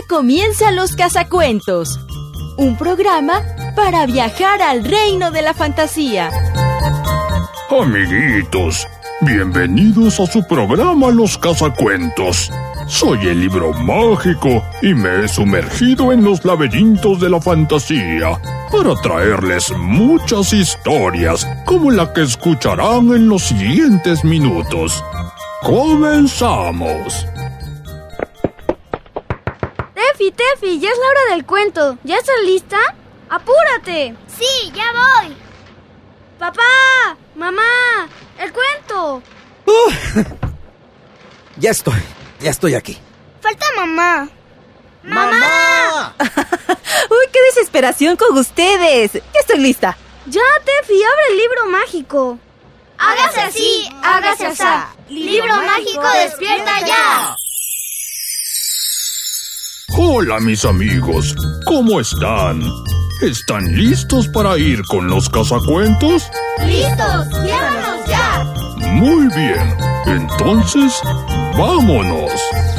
comienza Los Cazacuentos, un programa para viajar al reino de la fantasía. Amiguitos, bienvenidos a su programa Los Cazacuentos. Soy el libro mágico y me he sumergido en los laberintos de la fantasía para traerles muchas historias como la que escucharán en los siguientes minutos. ¡Comenzamos! Tefi, ya es la hora del cuento. ¿Ya estás lista? ¡Apúrate! Sí, ya voy. ¡Papá! ¡Mamá! ¡El cuento! Ya estoy aquí. Falta mamá. ¡Mamá! ¡Uy, qué desesperación con ustedes! ¡Ya estoy lista! ¡Ya, Tefi! ¡Abre el libro mágico! Hágase así, hágase asá. Libro mágico despierta ya. Hola mis amigos, ¿cómo están? ¿Están listos para ir con los cazacuentos? ¡Listos! ¡Llévanos ya! Muy bien, entonces, ¡vámonos!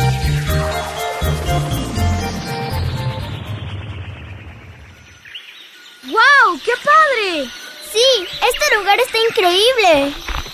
¡Guau! ¡Qué padre! Sí, este lugar está increíble.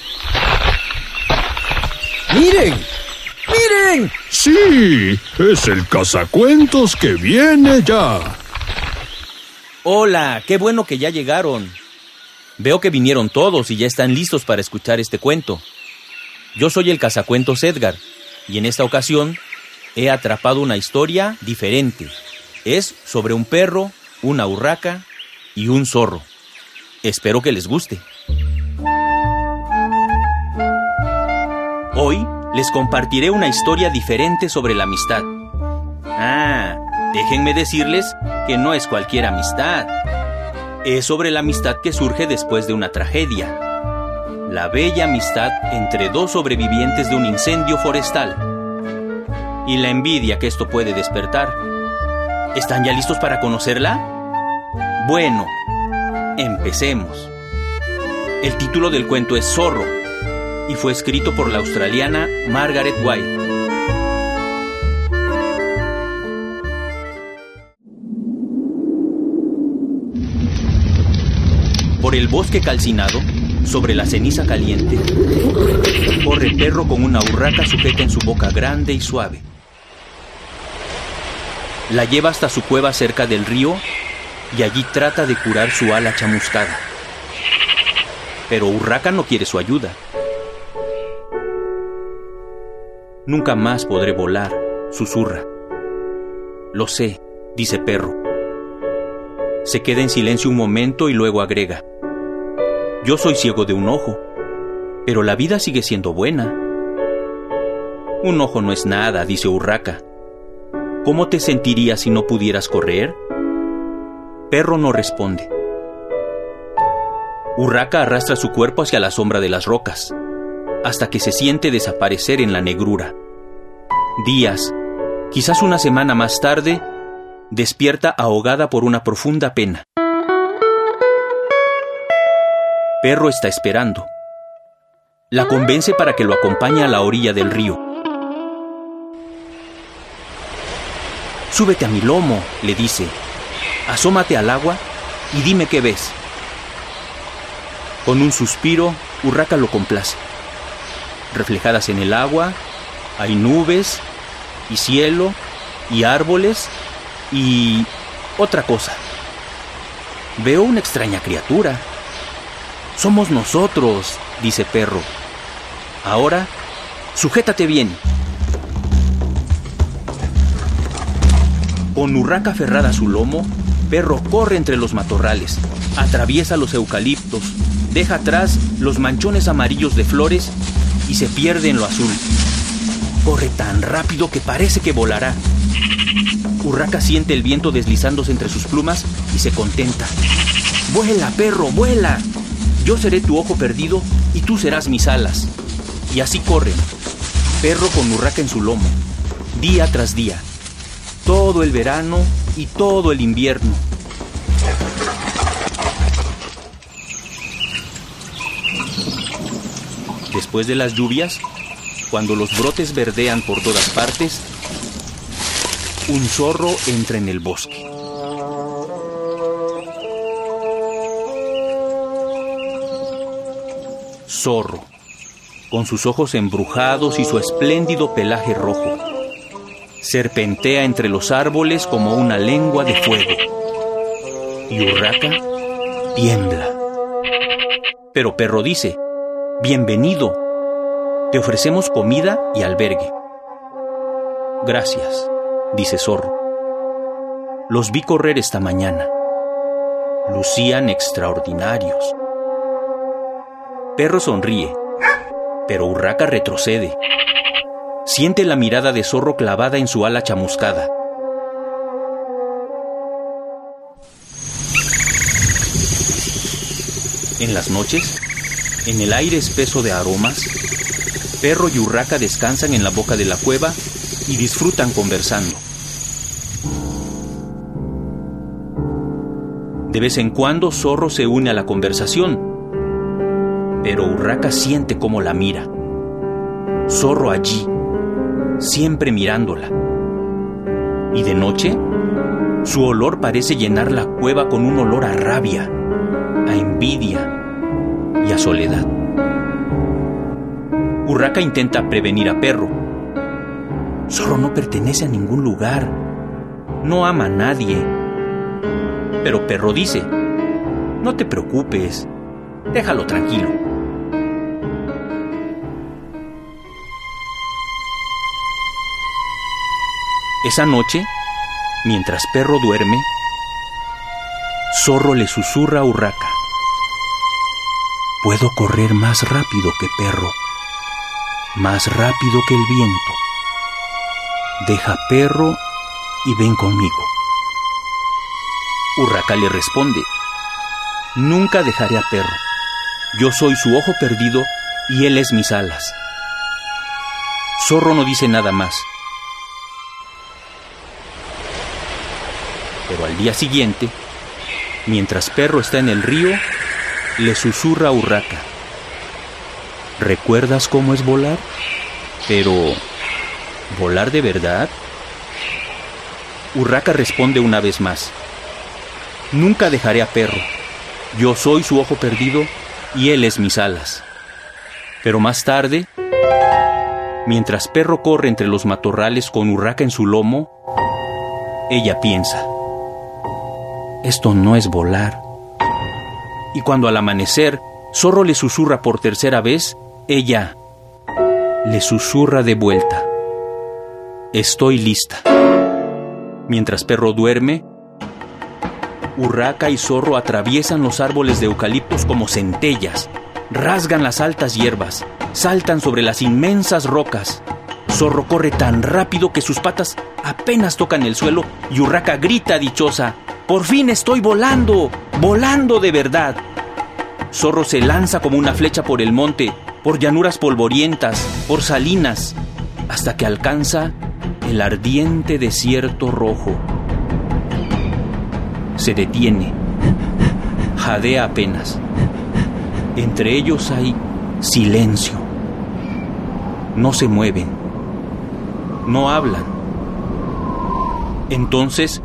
¡Miren! ¡Miren! ¡Sí! ¡Es el cazacuentos que viene ya! Hola, qué bueno que ya llegaron. Veo que vinieron todos y ya están listos para escuchar este cuento. Yo soy el cazacuentos Edgar, y en esta ocasión he atrapado una historia diferente. Es sobre un perro, una urraca y un zorro. Espero que les guste. Hoy les compartiré una historia diferente sobre la amistad. Déjenme decirles que no es cualquier amistad. Es sobre la amistad que surge después de una tragedia. La bella amistad entre dos sobrevivientes de un incendio forestal. Y la envidia que esto puede despertar. ¿Están ya listos para conocerla? Bueno, empecemos. El título del cuento es Zorro y fue escrito por la australiana Margaret White. Por el bosque calcinado, sobre la ceniza caliente, corre perro con una urraca sujeta en su boca grande y suave. La lleva hasta su cueva cerca del río y allí trata de curar su ala chamuscada. Pero Urraca no quiere su ayuda. Nunca más podré volar, susurra. Lo sé, dice Perro. Se queda en silencio un momento y luego agrega. Yo soy ciego de un ojo, pero la vida sigue siendo buena. Un ojo no es nada, dice Urraca. ¿Cómo te sentirías si no pudieras correr? Perro no responde. Urraca arrastra su cuerpo hacia la sombra de las rocas, hasta que se siente desaparecer en la negrura. Días, quizás una semana más tarde, despierta ahogada por una profunda pena. Perro está esperando. La convence para que lo acompañe a la orilla del río. Súbete a mi lomo, le dice. Asómate al agua y dime qué ves. Con un suspiro, Urraca lo complace. Reflejadas en el agua, hay nubes, y cielo, y árboles, y otra cosa. Veo una extraña criatura. Somos nosotros, dice Perro. Ahora, sujétate bien. Con Urraca aferrada a su lomo, Perro corre entre los matorrales, atraviesa los eucaliptos, deja atrás los manchones amarillos de flores y se pierde en lo azul. Corre tan rápido que parece que volará. Urraca siente el viento deslizándose entre sus plumas y se contenta. ¡Vuela, Perro, vuela! Yo seré tu ojo perdido y tú serás mis alas. Y así corren, Perro con Urraca en su lomo, día tras día. Todo el verano y todo el invierno. Después de las lluvias, cuando los brotes verdean por todas partes, un zorro entra en el bosque. Zorro, con sus ojos embrujados y su espléndido pelaje rojo, serpentea entre los árboles como una lengua de fuego. Y Urraca tiembla. Pero Perro dice: «Bienvenido, te ofrecemos comida y albergue». «Gracias», dice Zorro. «Los vi correr esta mañana. Lucían extraordinarios». Perro sonríe, pero Urraca retrocede. Siente la mirada de Zorro clavada en su ala chamuscada. En las noches, en el aire espeso de aromas, Perro y Urraca descansan en la boca de la cueva y disfrutan conversando. De vez en cuando Zorro se une a la conversación, pero Urraca siente cómo la mira. Zorro allí, siempre mirándola. Y de noche, su olor parece llenar la cueva con un olor a rabia, a envidia y a soledad. Urraca intenta prevenir a Perro. Zorro no pertenece a ningún lugar, no ama a nadie. Pero Perro dice: «No te preocupes, déjalo tranquilo». Esa noche, mientras Perro duerme, Zorro le susurra a Urraca: «Puedo correr más rápido que Perro, más rápido que el viento. Deja Perro y ven conmigo». Urraca le responde: «Nunca dejaré a Perro. Yo soy su ojo perdido y él es mis alas». Zorro no dice nada más. Pero al día siguiente, mientras Perro está en el río, le susurra a Urraca: «¿Recuerdas cómo es volar? Pero, ¿volar de verdad?». Urraca responde una vez más: «Nunca dejaré a Perro. Yo soy su ojo perdido y él es mis alas». Pero más tarde, mientras Perro corre entre los matorrales con Urraca en su lomo, ella piensa: «Esto no es volar». Y cuando al amanecer Zorro le susurra por tercera vez, ella le susurra de vuelta: «Estoy lista». Mientras Perro duerme, Urraca y Zorro atraviesan los árboles de eucaliptos como centellas, rasgan las altas hierbas, saltan sobre las inmensas rocas. Zorro corre tan rápido que sus patas apenas tocan el suelo y Urraca grita dichosa: «¡Por fin estoy volando! ¡Volando de verdad!». Zorro se lanza como una flecha por el monte, por llanuras polvorientas, por salinas, hasta que alcanza el ardiente desierto rojo. Se detiene, jadea apenas. Entre ellos hay silencio. No se mueven, no hablan. Entonces,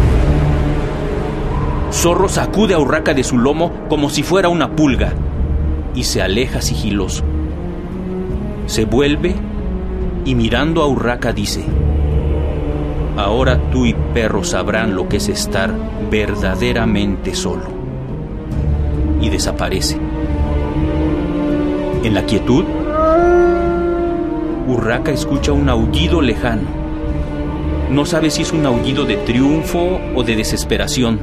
Zorro sacude a Urraca de su lomo como si fuera una pulga y se aleja sigiloso. Se vuelve y mirando a Urraca dice: «Ahora tú y Perro sabrán lo que es estar verdaderamente solo». Y desaparece. En la quietud, Urraca escucha un aullido lejano. No sabe si es un aullido de triunfo o de desesperación.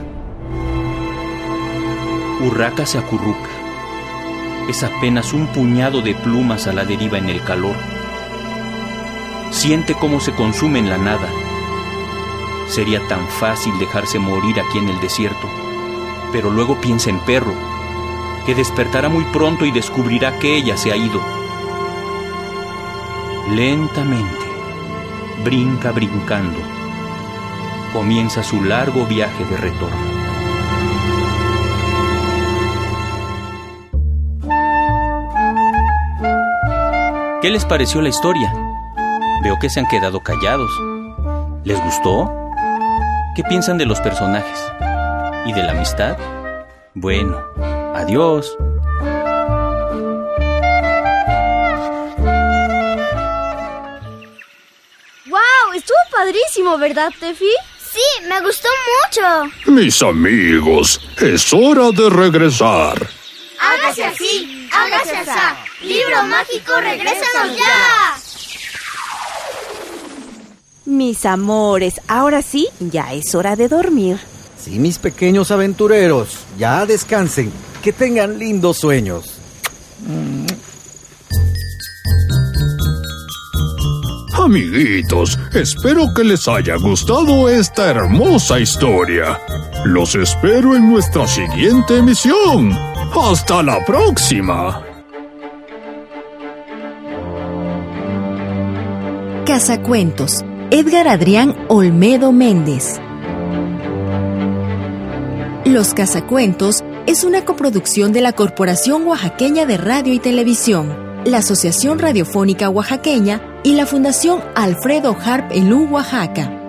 Urraca se acurruca. Es apenas un puñado de plumas a la deriva en el calor. Siente cómo se consume en la nada. Sería tan fácil dejarse morir aquí en el desierto. Pero luego piensa en Perro, que despertará muy pronto y descubrirá que ella se ha ido. Lentamente, brinca brincando, comienza su largo viaje de retorno. ¿Qué les pareció la historia? Veo que se han quedado callados. ¿Les gustó? ¿Qué piensan de los personajes? ¿Y de la amistad? Bueno, adiós. ¡Wow! Estuvo padrísimo, ¿verdad, Tefi? Sí, me gustó mucho. Mis amigos, es hora de regresar. Hágase así, hágase asá. Libro mágico, regrésanos ya. Mis amores, ahora sí, ya es hora de dormir. Sí, mis pequeños aventureros, ya descansen, que tengan lindos sueños. Amiguitos, espero que les haya gustado esta hermosa historia. Los espero en nuestra siguiente emisión. ¡Hasta la próxima! Casacuentos, Edgar Adrián Olmedo Méndez. Los Casacuentos es una coproducción de la Corporación Oaxaqueña de Radio y Televisión, la Asociación Radiofónica Oaxaqueña y la Fundación Alfredo Harp Elú, Oaxaca.